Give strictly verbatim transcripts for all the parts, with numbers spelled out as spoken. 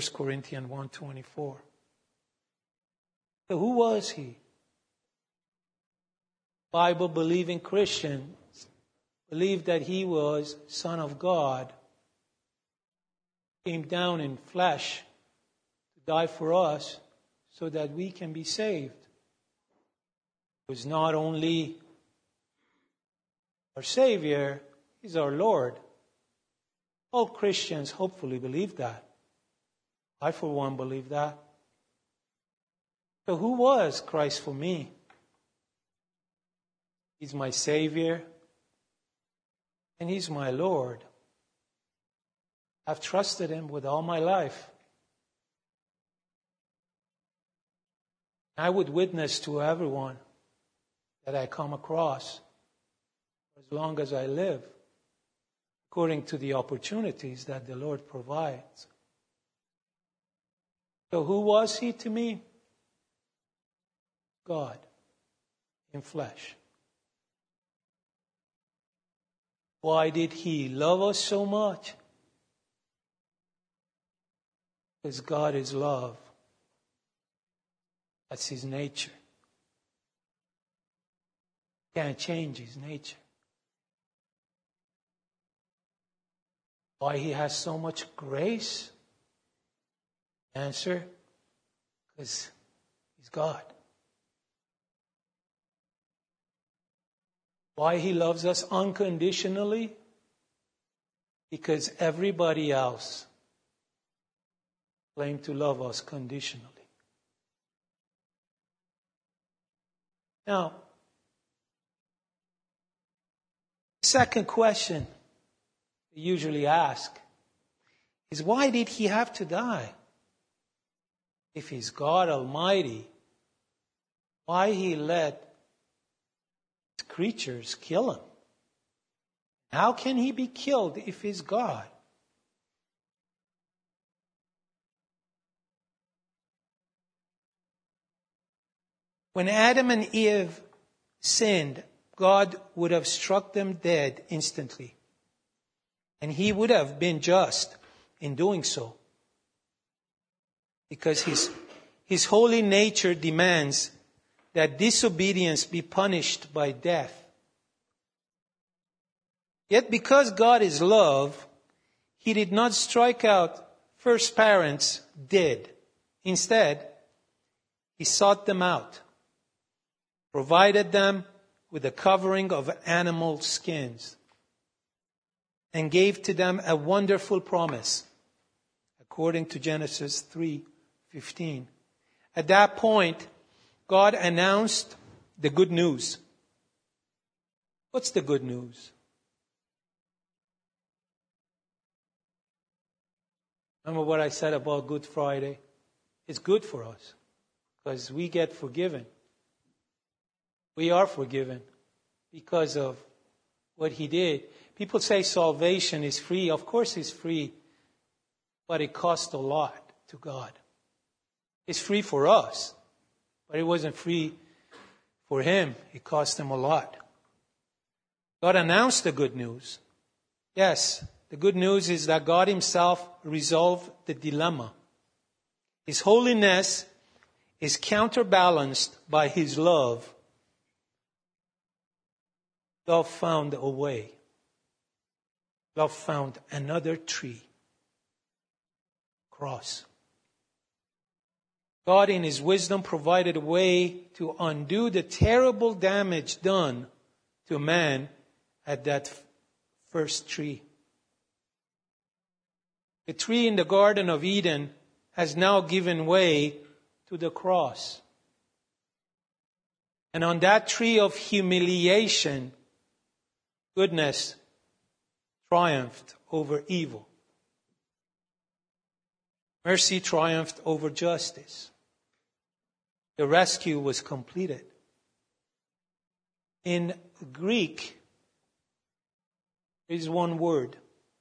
First Corinthians one twenty-four. So who was he? Bible-believing Christians believed that he was Son of God, came down in flesh to die for us so that we can be saved. He was not only our Savior, He's our Lord. All Christians hopefully believe that. I, for one, believe that. So who was Christ for me? He's my Savior, and He's my Lord. I've trusted Him with all my life. I would witness to everyone that I come across as long as I live, according to the opportunities that the Lord provides. So who was He to me? God in flesh. Why did He love us so much? Because God is love. That's His nature. Can't change His nature. Why He has so much grace? Answer, because He's God. Why He loves us unconditionally? Because everybody else claims to love us conditionally. Now, second question we usually ask is, why did He have to die? If He's God Almighty, why He let creatures kill Him? How can He be killed if He's God? When Adam and Eve sinned, God would have struck them dead instantly. And He would have been just in doing so. Because His, His holy nature demands that disobedience be punished by death. Yet because God is love, He did not strike out first parents dead. Instead, He sought them out, provided them with a covering of animal skins, and gave to them a wonderful promise, according to Genesis three fifteen. At that point, God announced the good news. What's the good news? Remember what I said about Good Friday? It's good for us because we get forgiven. We are forgiven because of what He did. People say salvation is free. Of course it's free, but it costs a lot to God. It's free for us, but it wasn't free for Him. It cost Him a lot. God announced the good news. Yes, the good news is that God Himself resolved the dilemma. His holiness is counterbalanced by His love. Love found a way. Love found another tree. Cross. God in His wisdom provided a way to undo the terrible damage done to man at that first tree. The tree in the Garden of Eden has now given way to the cross. And on that tree of humiliation, goodness triumphed over evil. Mercy triumphed over justice. The rescue was completed. In Greek, there is one word,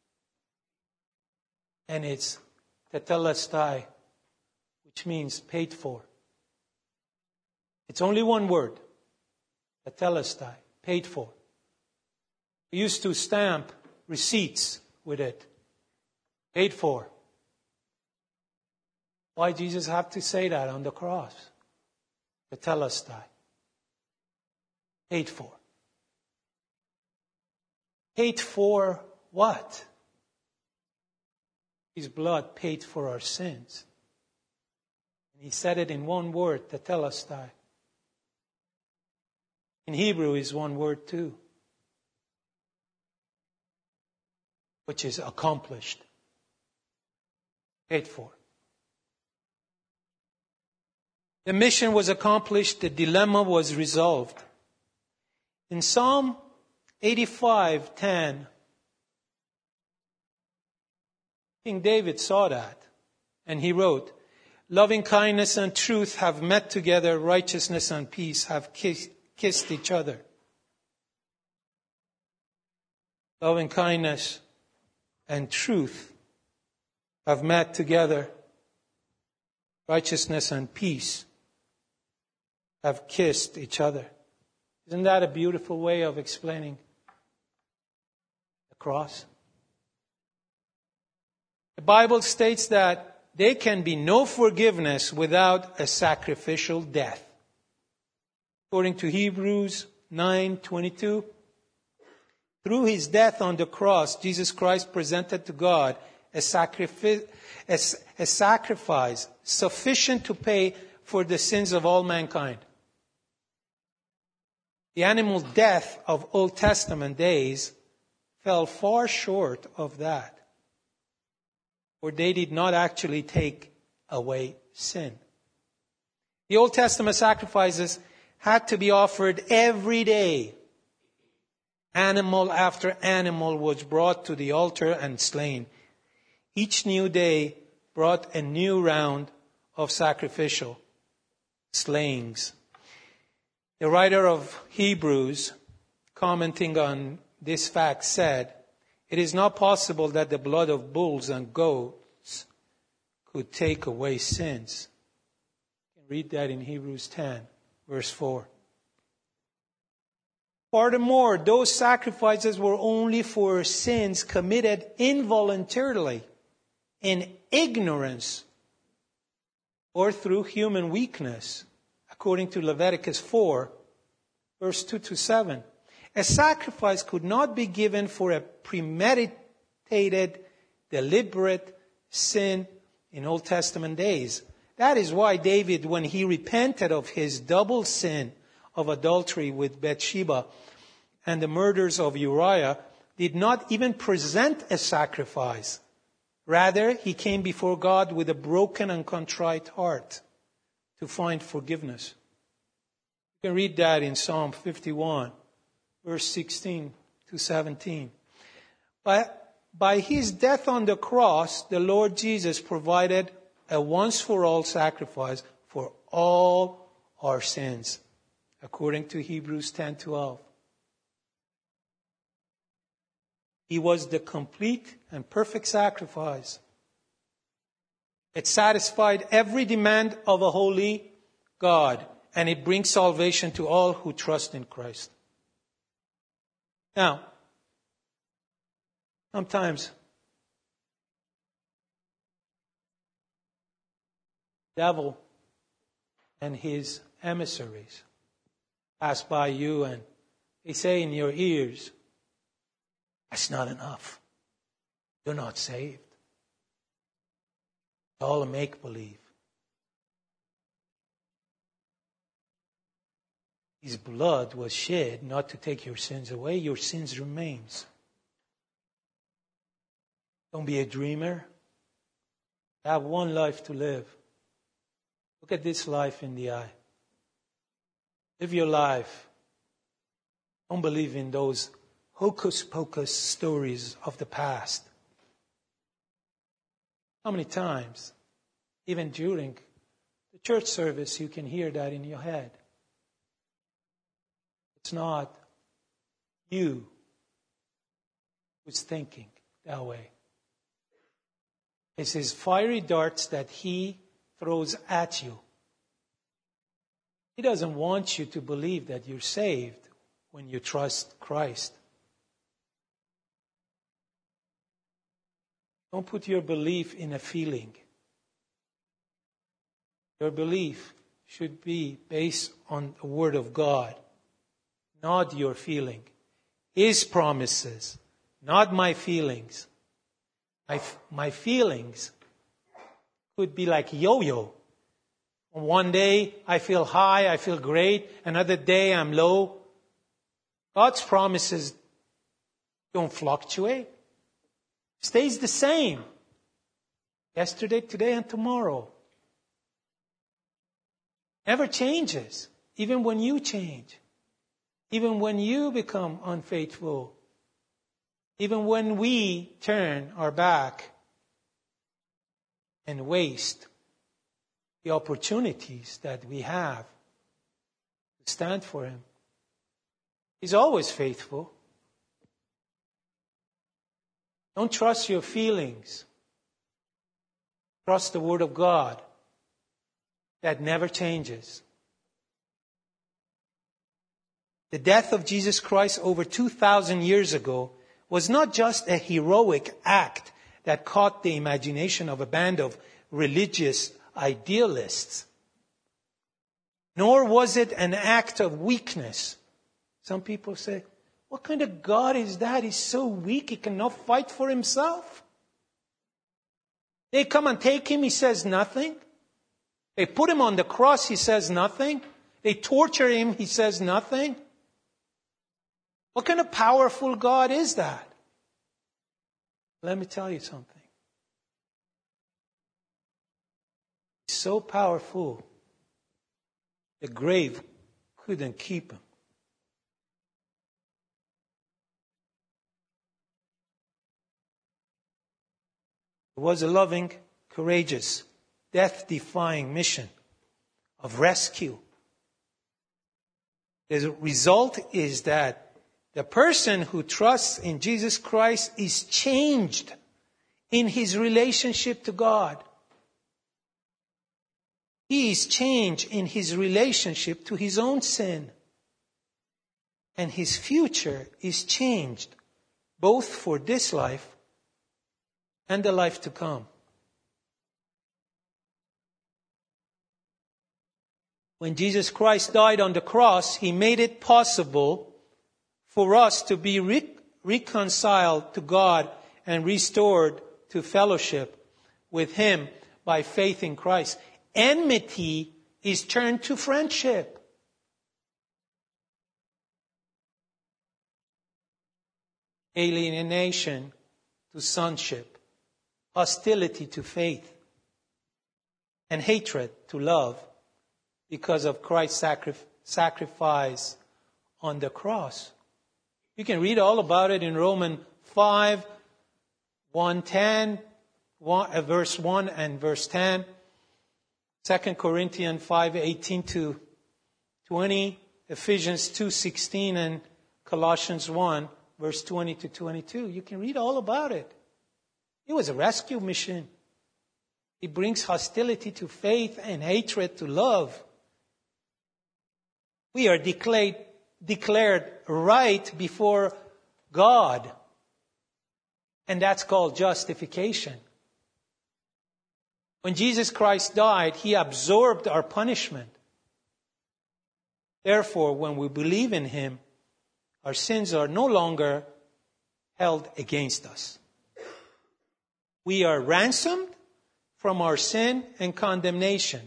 and it's tetelestai, which means paid for. It's only one word, tetelestai, paid for. We used to stamp receipts with it, paid for. Why Jesus have to say that on the cross? Tetelestai. Paid for. Paid for what? His blood paid for our sins. And he said it in one word, tetelestai. In Hebrew is one word too, which is accomplished. Paid for. The mission was accomplished. The dilemma was resolved. In Psalm eighty-five ten, King David saw that, and he wrote, "Loving kindness and truth have met together, righteousness and peace have kissed, kissed each other." Loving kindness and truth have met together, righteousness and peace have kissed each other. Isn't that a beautiful way of explaining the cross? The Bible states that there can be no forgiveness without a sacrificial death. According to Hebrews nine twenty-two, through his death on the cross, Jesus Christ presented to God a sacrifice, a, a sacrifice sufficient to pay for the sins of all mankind. The animal death of Old Testament days fell far short of that, for they did not actually take away sin. The Old Testament sacrifices had to be offered every day. Animal after animal was brought to the altar and slain. Each new day brought a new round of sacrificial slayings. The writer of Hebrews, commenting on this fact, said, "It is not possible that the blood of bulls and goats could take away sins." You can read that in Hebrews ten, verse four. Furthermore, those sacrifices were only for sins committed involuntarily, in ignorance, or through human weakness, according to Leviticus four, verse two to seven. A sacrifice could not be given for a premeditated, deliberate sin in Old Testament days. That is why David, when he repented of his double sin of adultery with Bathsheba and the murders of Uriah, did not even present a sacrifice. Rather, he came before God with a broken and contrite heart to find forgiveness. You can read that in Psalm fifty-one, verse sixteen to seventeen. By, by his death on the cross, the Lord Jesus provided a once-for-all sacrifice for all our sins, according to Hebrews ten twelve. He was the complete and perfect sacrifice. It satisfied every demand of a holy God, and it brings salvation to all who trust in Christ. Now, sometimes the devil and his emissaries pass by you and they say in your ears, "That's not enough. You're not saved. It's all a make-believe. His blood was shed not to take your sins away. Your sins remains. Don't be a dreamer. You have one life to live. Look at this life in the eye. Live your life. Don't believe in those hocus-pocus stories of the past. How many times, even during the church service, you can hear that in your head? It's not you who's thinking that way. It's his fiery darts that he throws at you. He doesn't want you to believe that you're saved when you trust Christ. Don't put your belief in a feeling. Your belief should be based on the Word of God, not your feeling. His promises, not my feelings. My, my feelings could be like yo-yo. One day I feel high, I feel great. Another day I'm low. God's promises don't fluctuate. Stays the same. Yesterday, today, and tomorrow. Never changes. Even when you change. Even when you become unfaithful. Even when we turn our back and waste the opportunities that we have to stand for Him. He's always faithful. Don't trust your feelings. Trust the Word of God that never changes. The death of Jesus Christ over two thousand years ago was not just a heroic act that caught the imagination of a band of religious idealists, nor was it an act of weakness. Some people say, what kind of God is that? He's so weak, he cannot fight for himself. They come and take him, he says nothing. They put him on the cross, he says nothing. They torture him, he says nothing. What kind of powerful God is that? Let me tell you something. He's so powerful, the grave couldn't keep him. It was a loving, courageous, death-defying mission of rescue. The result is that the person who trusts in Jesus Christ is changed in his relationship to God. He is changed in his relationship to his own sin. And his future is changed both for this life and the life to come. When Jesus Christ died on the cross, he made it possible for us to be re- reconciled to God and restored to fellowship with Him by faith in Christ. Enmity is turned to friendship. Alienation to sonship. Hostility to faith. And hatred to love because of Christ's sacri- sacrifice on the cross. You can read all about it in Romans five, one ten, verse one and verse ten. Second Corinthians five, eighteen to twenty. Ephesians two, sixteen and Colossians one, verse twenty to twenty-two. You can read all about it. It was a rescue mission. It brings hostility to faith and hatred to love. We are declared declared right before God. And that's called justification. When Jesus Christ died, He absorbed our punishment. Therefore, when we believe in Him, our sins are no longer held against us. We are ransomed from our sin and condemnation.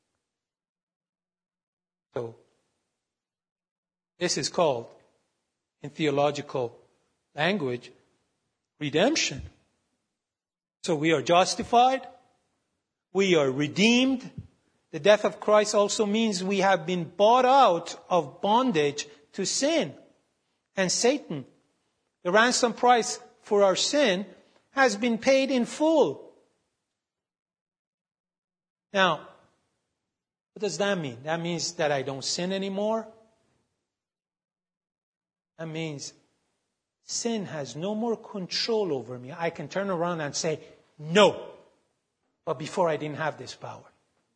So, this is called, in theological language, redemption. So we are justified. We are redeemed. The death of Christ also means we have been bought out of bondage to sin and Satan. The ransom price for our sin has been paid in full. Now, what does that mean? That means that I don't sin anymore? That means sin has no more control over me. I can turn around and say, no. But before I didn't have this power.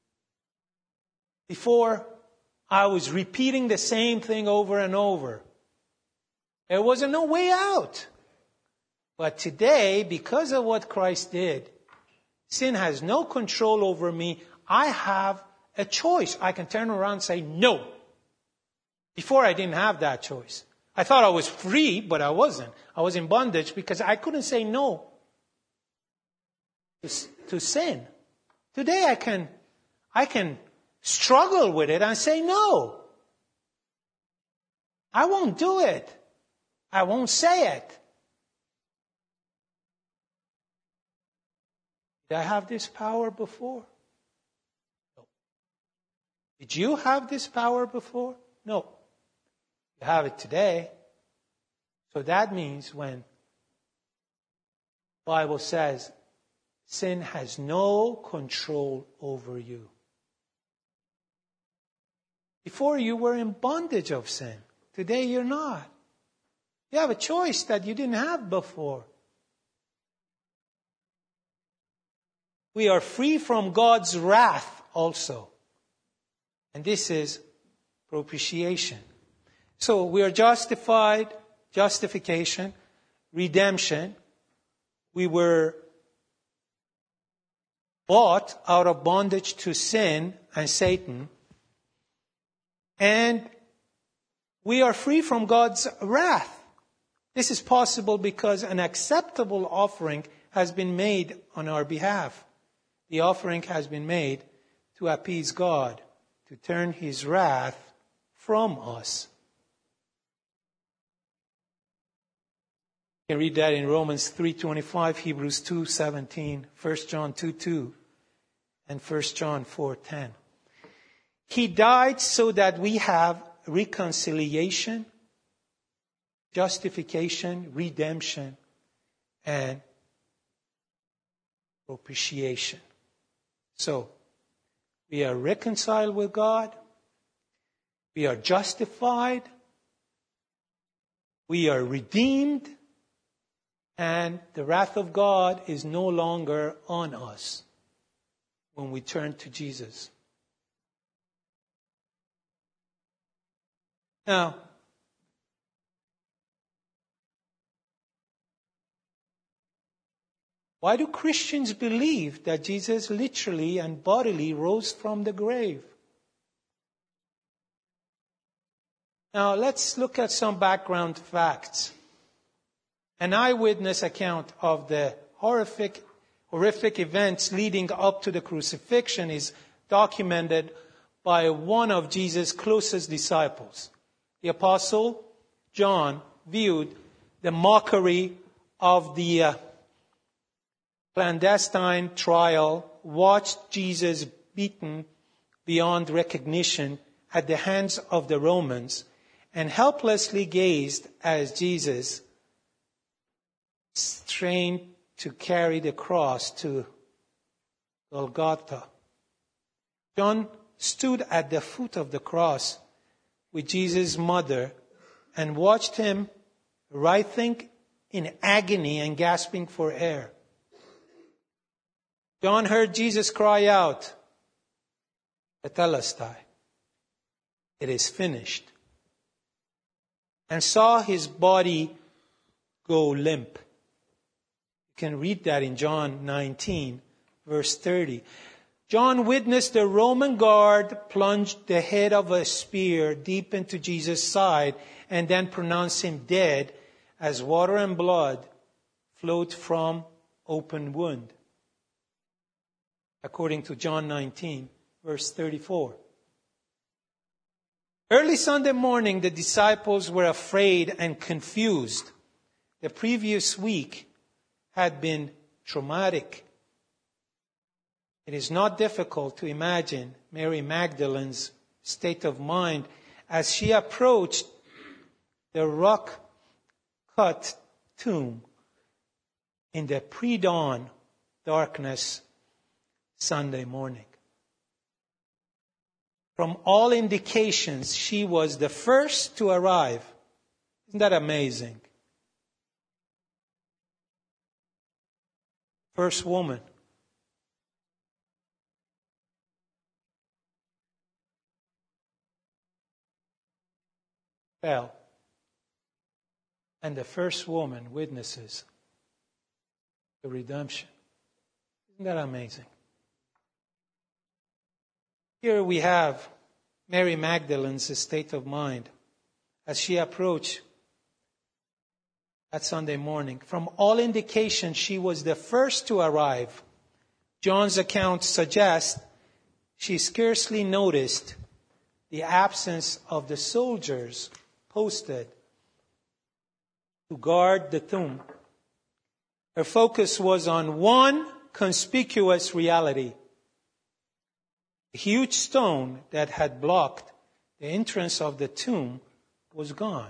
Before, I was repeating the same thing over and over. There was no way out. But today, because of what Christ did, sin has no control over me. I have a choice. I can turn around and say no. Before I didn't have that choice. I thought I was free, but I wasn't. I was in bondage because I couldn't say no to, to sin. Today I can, I can struggle with it and say no. I won't do it. I won't say it. Did I have this power before? No. Did you have this power before? No. You have it today. So that means when the Bible says sin has no control over you. Before you were in bondage of sin. Today you're not. You have a choice that you didn't have before. We are free from God's wrath also. And this is propitiation. So we are justified, justification, redemption. We were bought out of bondage to sin and Satan. And we are free from God's wrath. This is possible because an acceptable offering has been made on our behalf. The offering has been made to appease God, to turn His wrath from us. You can read that in Romans three twenty-five, Hebrews two seventeen, First John two two, and First John four ten. He died so that we have reconciliation, justification, redemption, and propitiation. So, we are reconciled with God. We are justified. We are redeemed. And the wrath of God is no longer on us when we turn to Jesus. Now, why do Christians believe that Jesus literally and bodily rose from the grave? Now, let's look at some background facts. An eyewitness account of the horrific, horrific events leading up to the crucifixion is documented by one of Jesus' closest disciples. The Apostle John viewed the mockery of the uh, clandestine trial, watched Jesus beaten beyond recognition at the hands of the Romans, and helplessly gazed as Jesus strained to carry the cross to Golgotha. John stood at the foot of the cross with Jesus' mother and watched him writhing in agony and gasping for air. John heard Jesus cry out, "Tetelestai," it is finished, and saw his body go limp. You can read that in John nineteen, verse thirty. John witnessed the Roman guard plunge the head of a spear deep into Jesus' side and then pronounce him dead as water and blood flowed from open wound. According to John nineteen, verse thirty-four. Early Sunday morning, the disciples were afraid and confused. The previous week had been traumatic. It is not difficult to imagine Mary Magdalene's state of mind as she approached the rock-cut tomb in the pre-dawn darkness Sunday morning. From all indications, she was the first to arrive. Isn't that amazing? First woman. Fell. And the first woman witnesses the redemption. Isn't that amazing? Here we have Mary Magdalene's state of mind as she approached that Sunday morning. From all indications, she was the first to arrive. John's account suggests she scarcely noticed the absence of the soldiers posted to guard the tomb. Her focus was on one conspicuous reality. A huge stone that had blocked the entrance of the tomb was gone.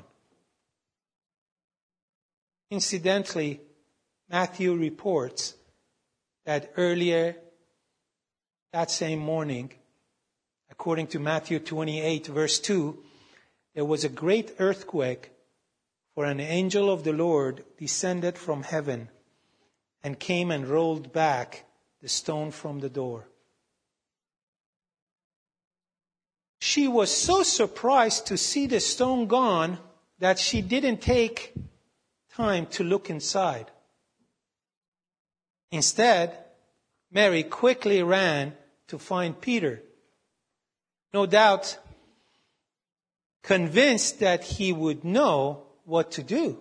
Incidentally, Matthew reports that earlier that same morning, according to Matthew twenty-eight, verse two, there was a great earthquake, for an angel of the Lord descended from heaven and came and rolled back the stone from the door. She was so surprised to see the stone gone that she didn't take time to look inside. Instead, Mary quickly ran to find Peter, no doubt convinced that he would know what to do.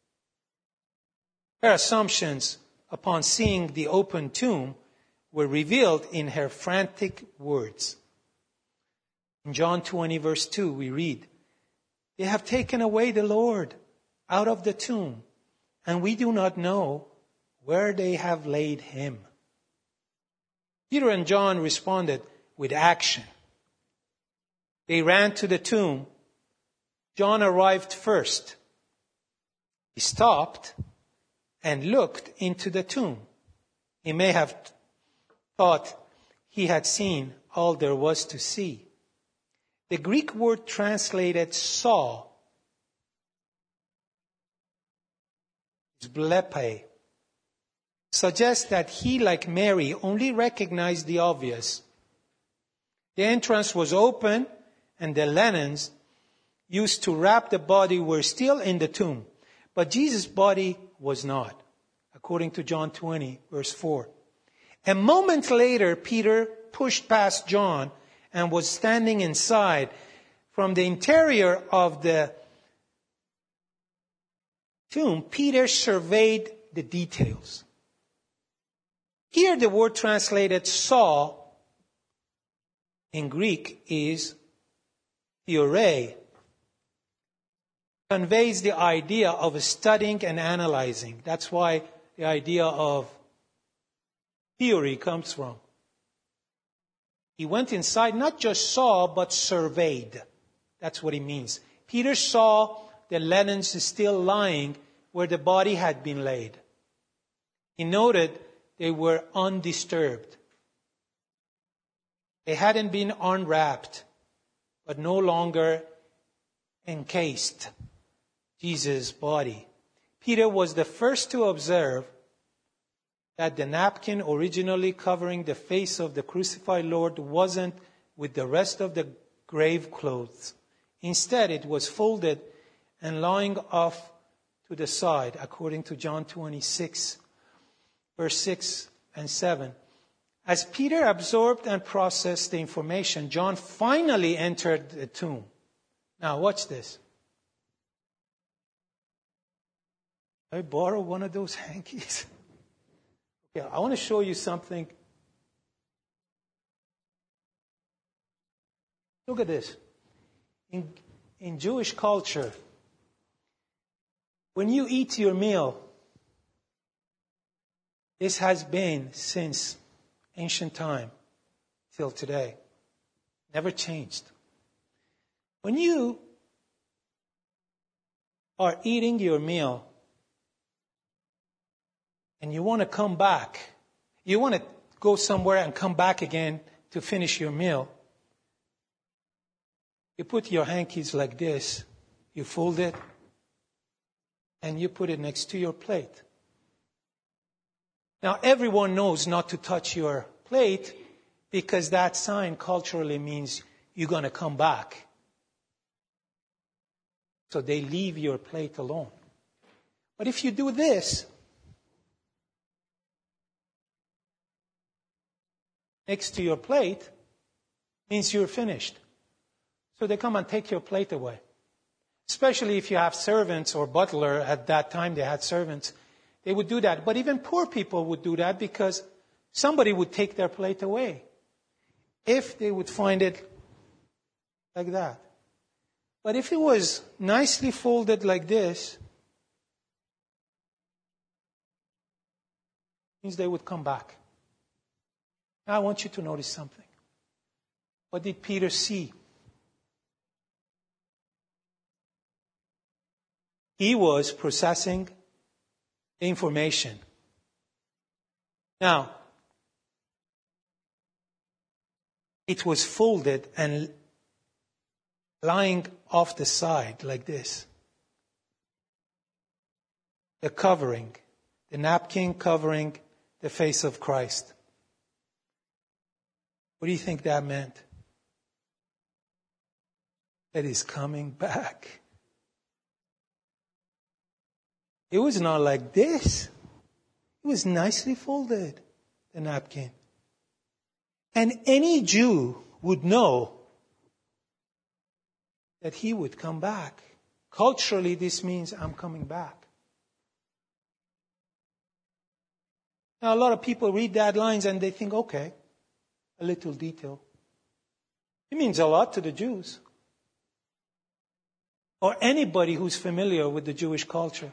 Her assumptions upon seeing the open tomb were revealed in her frantic words. In John twenty, verse two, we read, "They have taken away the Lord out of the tomb, and we do not know where they have laid him." Peter and John responded with action. They ran to the tomb. John arrived first. He stopped and looked into the tomb. He may have thought he had seen all there was to see. The Greek word translated saw is blepe, suggests that he, like Mary, only recognized the obvious. The entrance was open and the linens used to wrap the body were still in the tomb. But Jesus' body was not, according to John twenty, verse four. A moment later, Peter pushed past John and was standing inside. From the interior of the tomb, Peter surveyed the details. Here the word translated saw in Greek is theorei, conveys the idea of studying and analyzing. That's why the idea of theory comes from. He went inside, not just saw, but surveyed. That's what it means. Peter saw the linens still lying where the body had been laid. He noted they were undisturbed. They hadn't been unwrapped, but no longer encased Jesus' body. Peter was the first to observe that the napkin originally covering the face of the crucified Lord wasn't with the rest of the grave clothes. Instead, it was folded and lying off to the side, according to John twenty-six, verse six and seven. As Peter absorbed and processed the information, John finally entered the tomb. Now, watch this. I borrow one of those hankies. Okay, I want to show you something. Look at this. In, in Jewish culture, when you eat your meal, this has been since ancient time till today. Never changed. When you are eating your meal and you want to come back, you want to go somewhere and come back again to finish your meal, you put your hankies like this, you fold it, and you put it next to your plate. Now, everyone knows not to touch your plate because that sign culturally means you're going to come back. So they leave your plate alone. But if you do this, next to your plate, means you're finished. So they come and take your plate away. Especially if you have servants or butler. At that time they had servants. They would do that. But even poor people would do that because somebody would take their plate away. If they would find it like that. But if it was nicely folded like this, it means they would come back. Now I want you to notice something. What did Peter see? He was processing the information. Now, it was folded and lying off the side like this. The covering, the napkin covering the face of Christ. What do you think that meant? That He's coming back. It was not like this. It was nicely folded, the napkin. And any Jew would know that He would come back. Culturally, this means I'm coming back. Now, a lot of people read that lines and they think, okay, a little detail. It means a lot to the Jews. Or anybody who's familiar with the Jewish culture.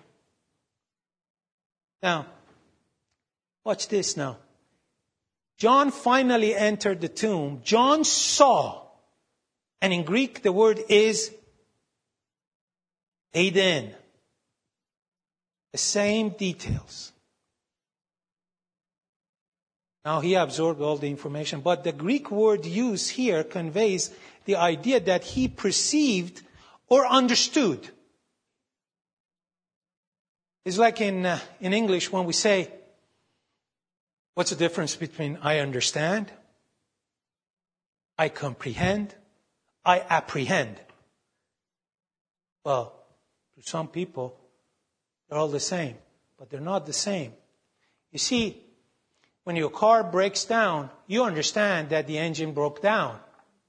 Now, watch this now. John finally entered the tomb. John saw, and in Greek the word is eidin. The same details. Now he absorbed all the information, but the Greek word used here conveys the idea that he perceived or understood. It's like in uh, in English when we say, what's the difference between I understand, I comprehend, I apprehend? Well, to some people, they're all the same, but they're not the same. You see, when your car breaks down, you understand that the engine broke down.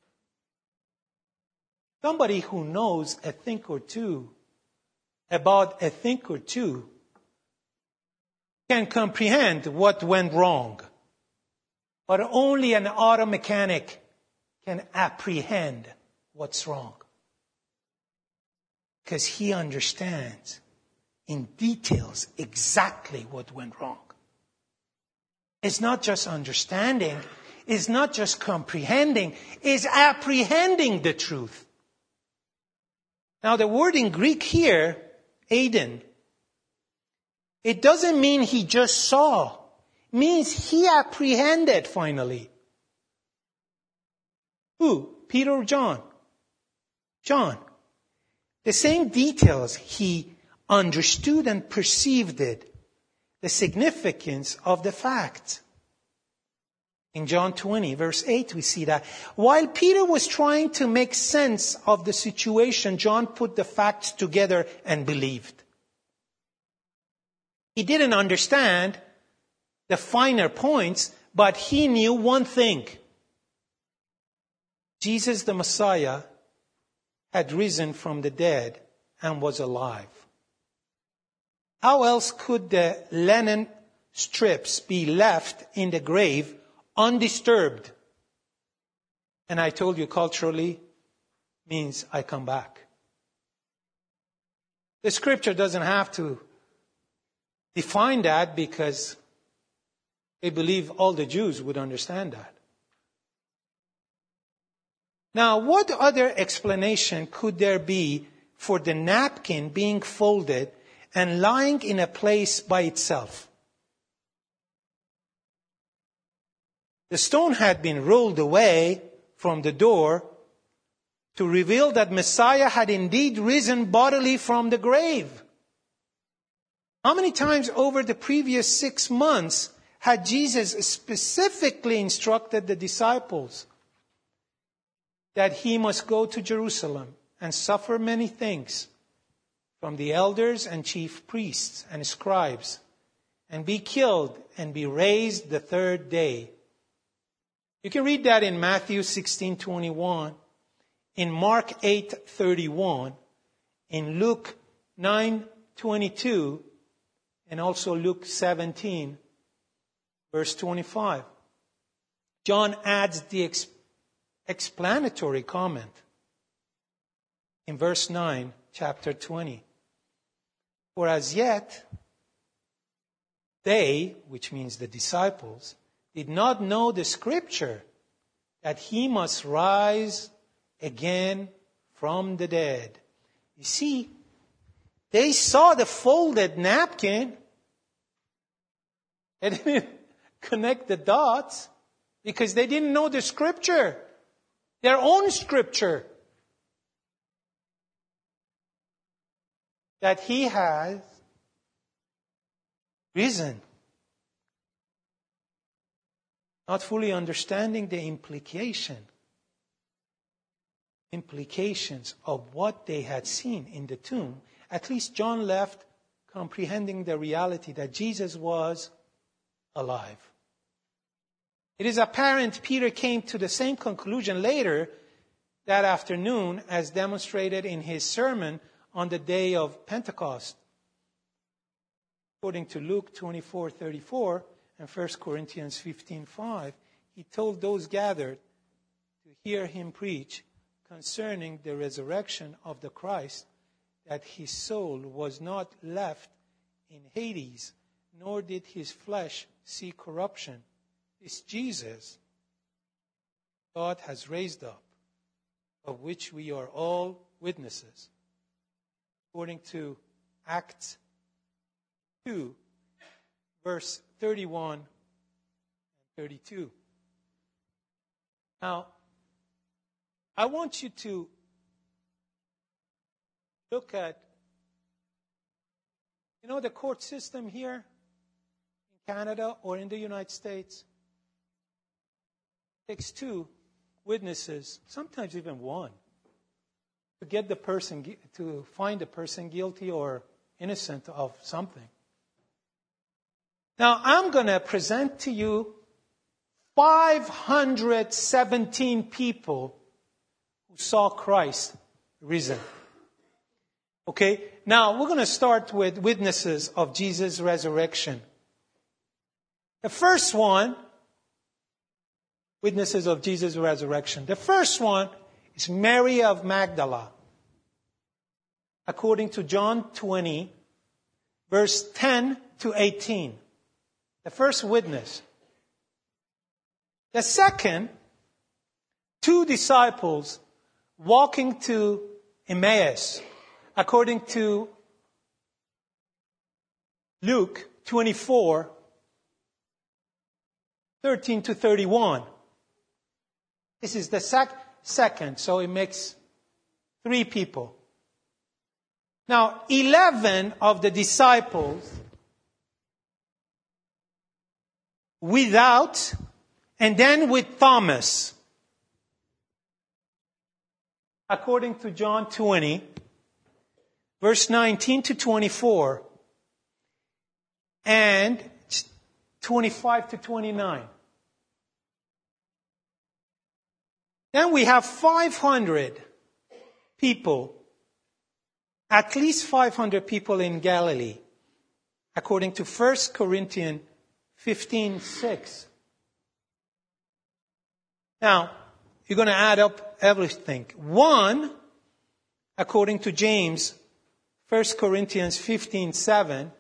Somebody who knows a thing or two about a thing or two can comprehend what went wrong. But only an auto mechanic can apprehend what's wrong. Because he understands in details exactly what went wrong. It's not just understanding, it's not just comprehending, it's apprehending the truth. Now the word in Greek here, eidin, it doesn't mean he just saw. It means he apprehended finally. Who? Peter or John? John. The same details he understood and perceived it. The significance of the fact. In John twenty, verse eight, we see that. While Peter was trying to make sense of the situation, John put the facts together and believed. He didn't understand the finer points, but he knew one thing. Jesus the Messiah had risen from the dead and was alive. How else could the linen strips be left in the grave undisturbed? And I told you culturally means I come back. The scripture doesn't have to define that because they believe all the Jews would understand that. Now, what other explanation could there be for the napkin being folded and lying in a place by itself? The stone had been rolled away from the door to reveal that Messiah had indeed risen bodily from the grave. How many times over the previous six months had Jesus specifically instructed the disciples that he must go to Jerusalem and suffer many things from the elders and chief priests and scribes, and be killed and be raised the third day? You can read that in Matthew sixteen twenty-one, in Mark eight thirty-one, in Luke nine twenty-two, and also Luke seventeen, verse twenty-five. John adds the ex- explanatory comment in verse nine, chapter twenty. For as yet, they, which means the disciples, did not know the scripture that he must rise again from the dead. You see, they saw the folded napkin. They didn't connect the dots because they didn't know the scripture, their own scripture, that he has risen. Not fully understanding the implication, implications of what they had seen in the tomb. At least John left comprehending the reality that Jesus was alive. It is apparent Peter came to the same conclusion later that afternoon as demonstrated in his sermon on the day of Pentecost. According to Luke twenty-four thirty-four and First Corinthians fifteen five, he told those gathered to hear him preach concerning the resurrection of the Christ, that his soul was not left in Hades, nor did his flesh see corruption. This Jesus God has raised up, of which we are all witnesses. According to Acts two, verse thirty-one and thirty-two. Now, I want you to look at, you know, the court system here in Canada or in the United States. It takes two witnesses, sometimes even one, to get the person, to find the person guilty or innocent of something. Now, I'm going to present to you five hundred seventeen people who saw Christ risen. Okay? Now, we're going to start with witnesses of Jesus' resurrection. The first one, witnesses of Jesus' resurrection. The first one is Mary of Magdala. According to John twenty, verse ten to eighteen. The first witness. The second, two disciples walking to Emmaus. According to Luke twenty-four, thirteen to thirty-one. This is the sec- second, so it makes three people. Now, eleven of the disciples without, and then with Thomas. According to John twenty, verse nineteen to twenty-four, and twenty-five to twenty-nine. Then we have five hundred people, at least five hundred people in Galilee, according to First Corinthians fifteen six. Now, you're going to add up everything. One, according to James, First Corinthians fifteen seven.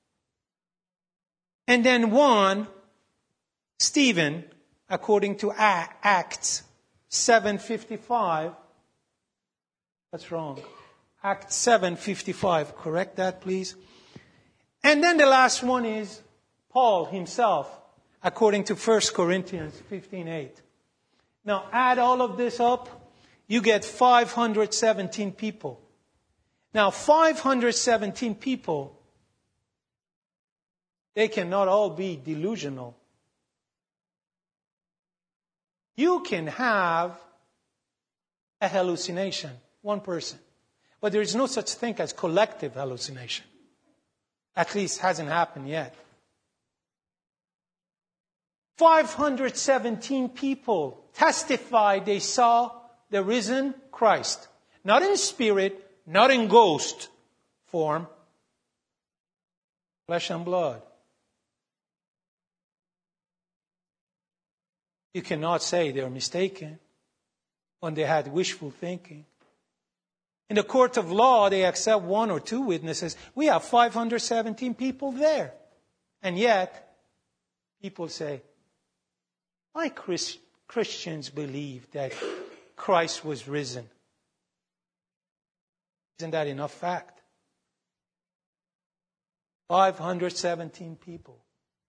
And then one, Stephen, according to Acts seven fifty-five. That's wrong. Acts seven fifty-five. Correct that, please. And then the last one is Paul himself, according to First Corinthians fifteen eight. Now, add all of this up, you get five hundred seventeen people. Now, five hundred seventeen people, they cannot all be delusional. You can have a hallucination, one person. But there is no such thing as collective hallucination. At least hasn't happened yet. five hundred seventeen people testified they saw the risen Christ. Not in spirit, not in ghost form, flesh and blood. You cannot say they're mistaken when they had wishful thinking. In the court of law, they accept one or two witnesses. We have five hundred seventeen people there. And yet, people say, why Chris, Christians believe that Christ was risen? Isn't that enough fact? five hundred seventeen people.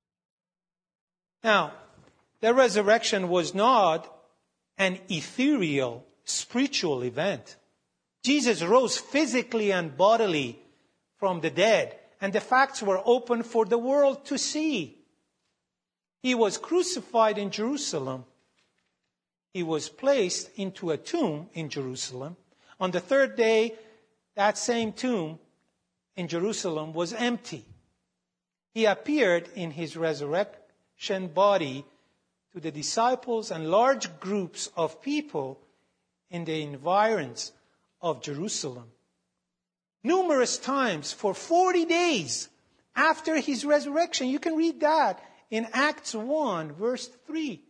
Now, the resurrection was not an ethereal, spiritual event. Jesus rose physically and bodily from the dead, and the facts were open for the world to see. He was crucified in Jerusalem. He was placed into a tomb in Jerusalem. On the third day, that same tomb in Jerusalem was empty. He appeared in his resurrection body to the disciples and large groups of people in the environs of Jerusalem. Numerous times for forty days after his resurrection. You can read that in Acts one, verse three.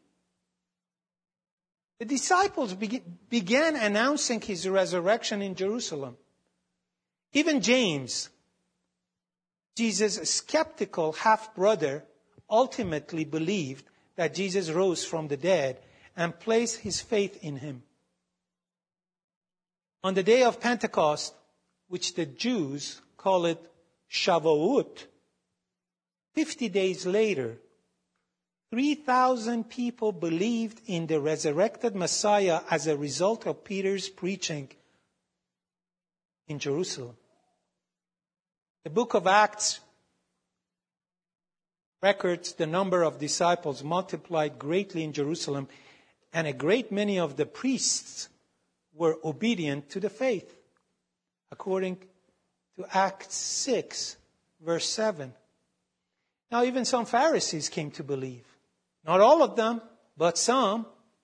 The disciples be- began announcing his resurrection in Jerusalem. Even James, Jesus' skeptical half-brother, ultimately believed that Jesus rose from the dead and placed his faith in him. On the day of Pentecost, which the Jews call it Shavuot, fifty days later, three thousand people believed in the resurrected Messiah as a result of Peter's preaching in Jerusalem. The book of Acts records the number of disciples multiplied greatly in Jerusalem, and a great many of the priests were obedient to the faith, according to Acts six, verse seven. Now, even some Pharisees came to believe. Not all of them, but some.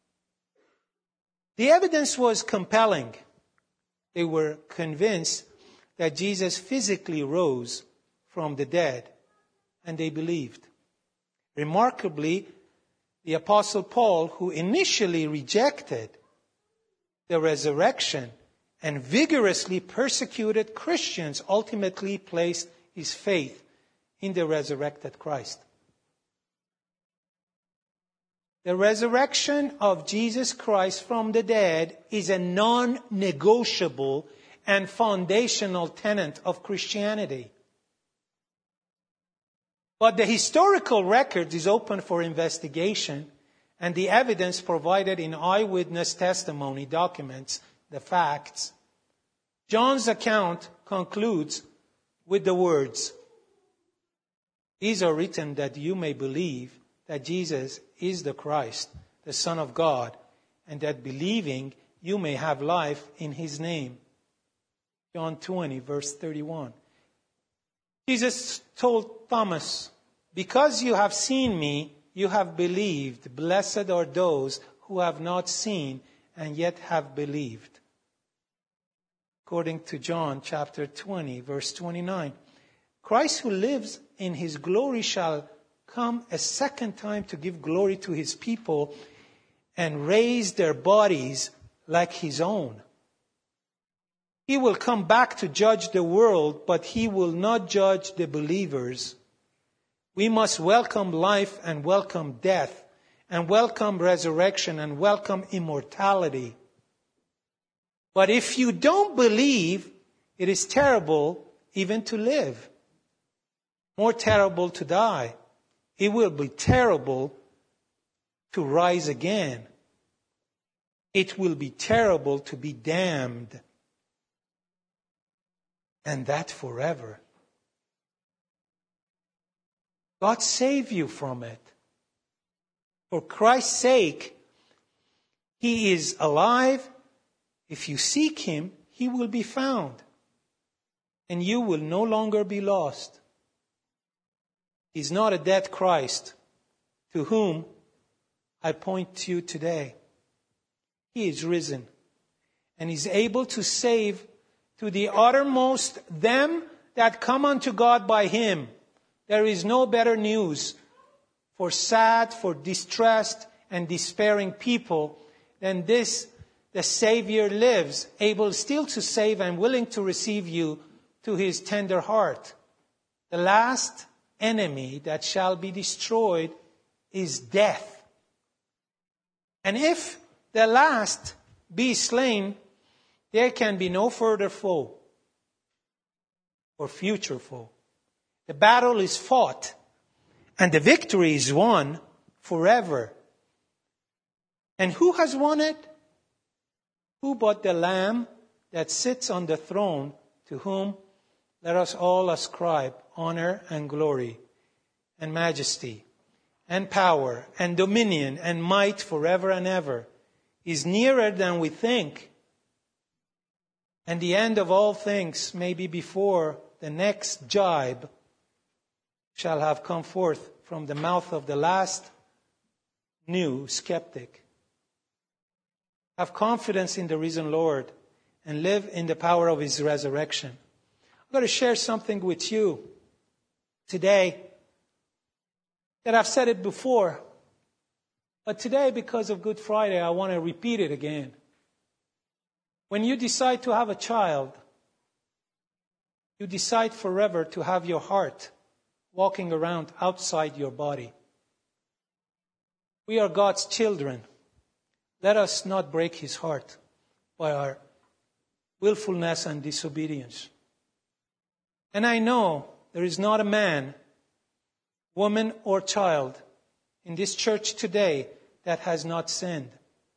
The evidence was compelling. They were convinced that Jesus physically rose from the dead, and they believed. Remarkably, the Apostle Paul, who initially rejected the resurrection and vigorously persecuted Christians, ultimately placed his faith in the resurrected Christ. The resurrection of Jesus Christ from the dead is a non-negotiable and foundational tenet of Christianity. But the historical record is open for investigation, and the evidence provided in eyewitness testimony documents the facts. John's account concludes with the words, "These are written that you may believe that Jesus is the Christ, the Son of God, and that believing you may have life in his name." John twenty, verse thirty-one. Jesus told Thomas, "Because you have seen me, you have believed. Blessed are those who have not seen and yet have believed." According to John chapter twenty, verse twenty-nine. Christ who lives in his glory shall come a second time to give glory to his people and raise their bodies like his own. He will come back to judge the world, but he will not judge the believers. We must welcome life and welcome death, and welcome resurrection and welcome immortality. But if you don't believe, it is terrible even to live. More terrible to die. It will be terrible to rise again. It will be terrible to be damned. And that forever. God save you from it. For Christ's sake, he is alive. If you seek him, he will be found. And you will no longer be lost. He's not a dead Christ to whom I point to you today. He is risen and is able to save to the uttermost them that come unto God by him. There is no better news for sad, for distressed and despairing people than this: the Savior lives, able still to save and willing to receive you to his tender heart. The last enemy that shall be destroyed is death. And if the last be slain, there can be no further foe or future foe. The battle is fought and the victory is won forever. And who has won it? Who but the Lamb that sits on the throne, to whom let us all ascribe honor and glory and majesty and power and dominion and might forever and ever, is nearer than we think. And the end of all things may be before the next jibe shall have come forth from the mouth of the last new skeptic. Have confidence in the risen Lord and live in the power of his resurrection. I'm going to share something with you today that I've said it before. But today, because of Good Friday, I want to repeat it again. When you decide to have a child, you decide forever to have your heart walking around outside your body. We are God's children. Let us not break his heart by our willfulness and disobedience. And I know there is not a man, woman, or child in this church today that has not sinned.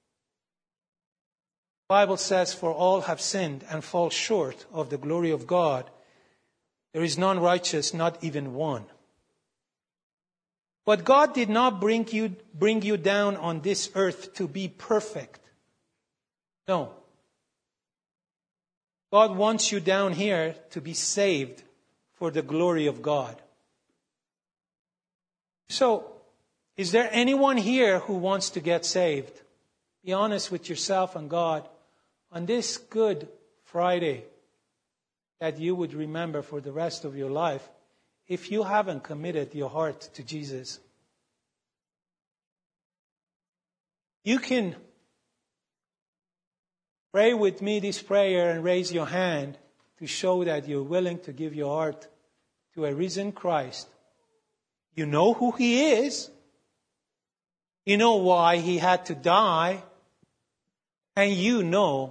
The Bible says, for all have sinned and fall short of the glory of God. There is none righteous, not even one. But God did not bring you, bring you down on this earth to be perfect. No. God wants you down here to be saved for the glory of God. So, is there anyone here who wants to get saved? Be honest with yourself and God on this Good Friday that you would remember for the rest of your life if you haven't committed your heart to Jesus. You can pray with me this prayer and raise your hand to show that you're willing to give your heart to a risen Christ. You know who he is. You know why he had to die. And you know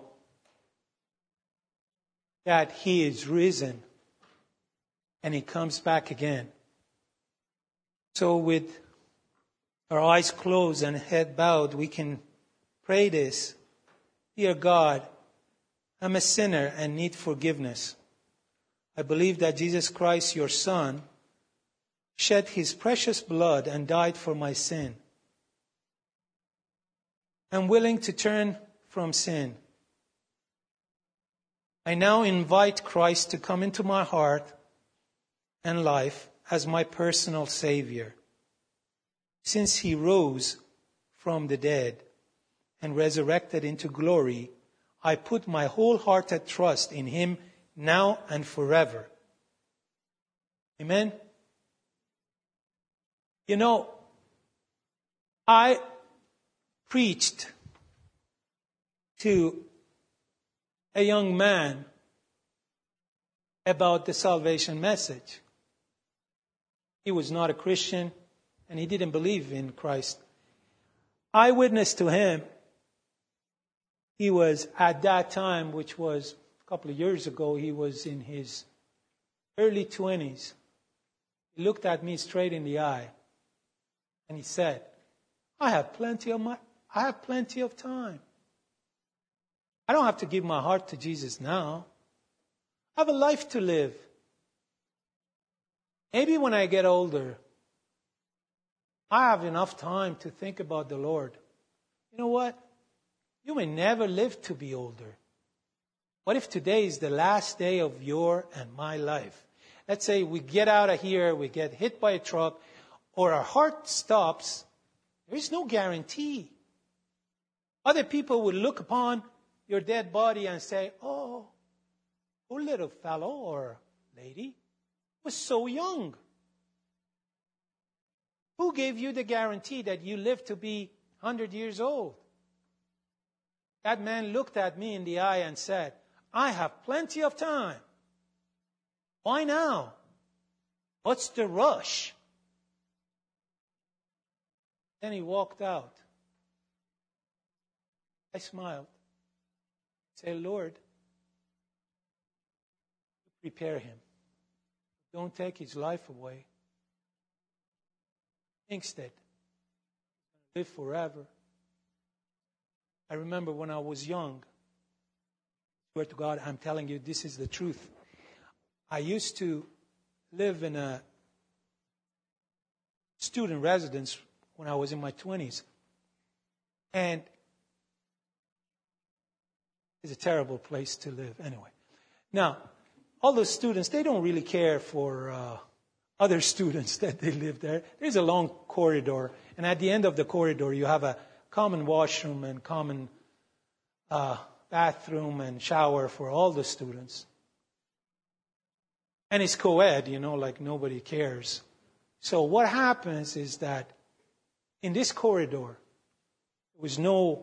that he is risen and he comes back again. So with our eyes closed and head bowed, we can pray this. Dear God, I'm a sinner and need forgiveness. I believe that Jesus Christ, your Son, shed his precious blood and died for my sin. I'm willing to turn from sin. I now invite Christ to come into my heart and life as my personal Savior. Since he rose from the dead and resurrected into glory, I put my wholehearted trust in him now and forever. Amen? You know, I preached to a young man about the salvation message. He was not a Christian and he didn't believe in Christ. I witnessed to him. He was at that time, which was a couple of years ago, he was in his early twenties. He looked at me straight in the eye and he said, I have plenty of my, I have plenty of time. I don't have to give my heart to Jesus now. I have a life to live. Maybe when I get older, I have enough time to think about the Lord. You know what? You may never live to be older. What if today is the last day of your and my life? Let's say we get out of here, we get hit by a truck, or our heart stops, There is no guarantee. Other people would look upon your dead body and say, oh, poor little fellow or lady was so young. Who gave you the guarantee that you live to be one hundred years old? That man looked at me in the eye and said, I have plenty of time. Why now? What's the rush? Then he walked out. I smiled. I said, Lord, prepare him. Don't take his life away. Thinks that he's going to live forever. I remember when I was young, swear to God, I'm telling you, this is the truth. I used to live in a student residence when I was in my twenties. And it's a terrible place to live anyway. Now, all those students, they don't really care for uh, other students that they live there. There's a long corridor, and at the end of the corridor, you have a common washroom and common uh, bathroom and shower for all the students. And it's co-ed, you know, like nobody cares. So what happens is that in this corridor, there was no,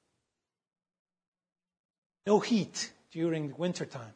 no heat during the wintertime.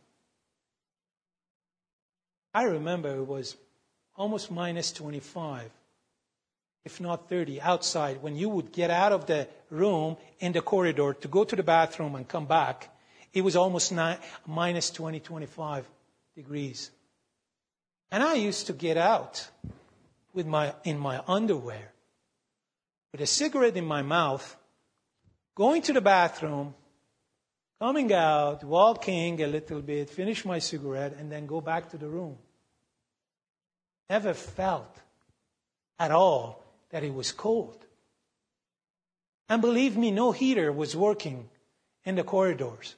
I remember it was almost minus twenty-five, if not thirty, outside. When you would get out of the room in the corridor to go to the bathroom and come back, it was almost nine, minus twenty, twenty-five degrees. And I used to get out with my in my underwear, with a cigarette in my mouth, going to the bathroom, coming out, walking a little bit, finish my cigarette, and then go back to the room. Never felt at all that it was cold. And believe me, no heater was working in the corridors.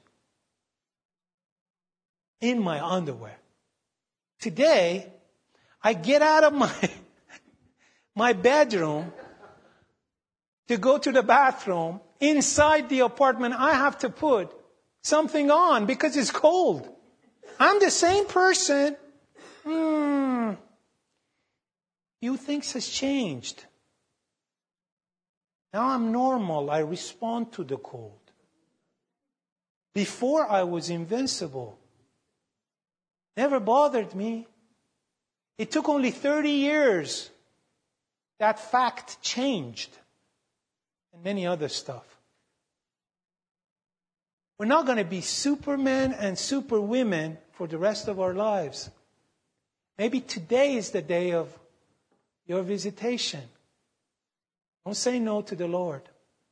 In my underwear. Today, I get out of my, my bedroom to go to the bathroom. Inside the apartment, I have to put something on because it's cold. I'm the same person. Hmm. Few things has changed. Now I'm normal. I respond to the cold. Before I was invincible. Never bothered me. It took only thirty years. That fact changed. And many other stuff. We're not going to be supermen and superwomen for the rest of our lives. Maybe today is the day of your visitation. Don't say no to the Lord.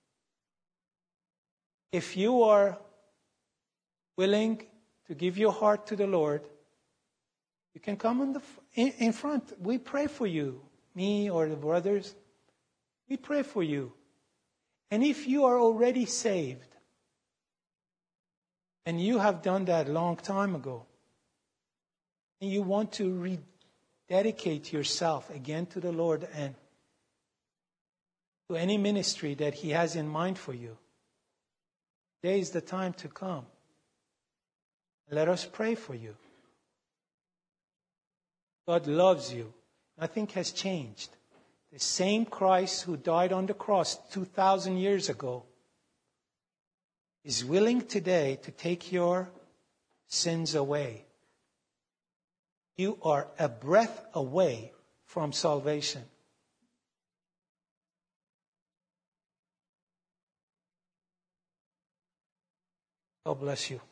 If you are willing to give your heart to the Lord, you can come in, the, in, in front. We pray for you. Me or the brothers. We pray for you. And if you are already saved, and you have done that a long time ago, and you want to rededicate yourself again to the Lord and to any ministry that He has in mind for you, today is the time to come. Let us pray for you. God loves you. Nothing has changed. The same Christ who died on the cross two thousand years ago is willing today to take your sins away. You are a breath away from salvation. God bless you.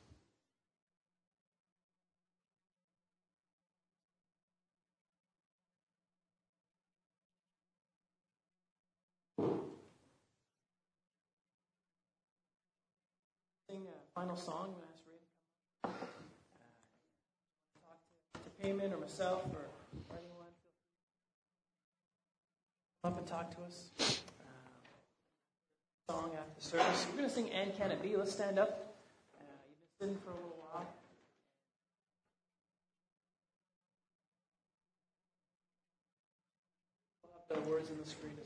Final song, ask Ray to come uh, talk to, to Payman or myself or, or anyone. Come up and talk to us. Uh, song after the service. We're going to sing "And Can It Be." Let's stand up. Uh, you've been sitting for a little while. We'll have the words on the screen.